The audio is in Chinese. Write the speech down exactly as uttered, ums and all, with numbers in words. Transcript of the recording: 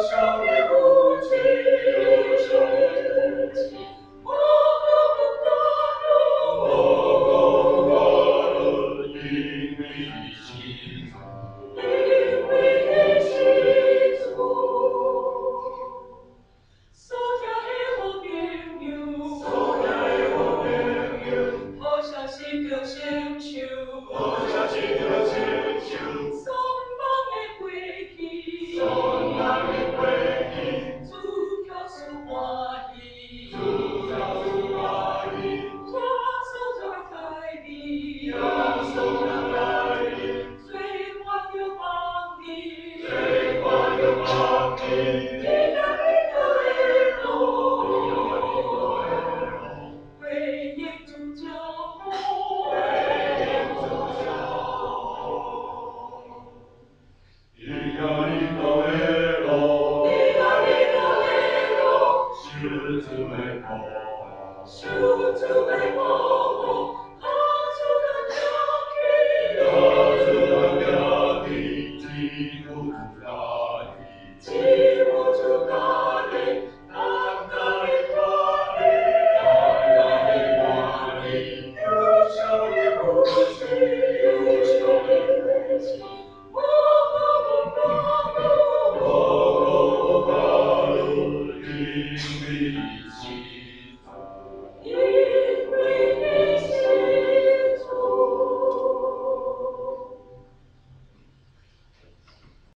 少年无知，有少年无知，我共大人，我共大人，因为基督，因为基督。所有的朋友，所有的朋友，好消息叫成就，好消息叫成就，松绑的归去，松绑的归去，主叫出欢喜，主叫出欢喜，我手中开的，我手中开的，最欢又帮你，最欢又帮你。回应主救我，回应主救我。咿呀哩哆嘞啰，咿呀哩哆嘞啰，是主的歌，是主的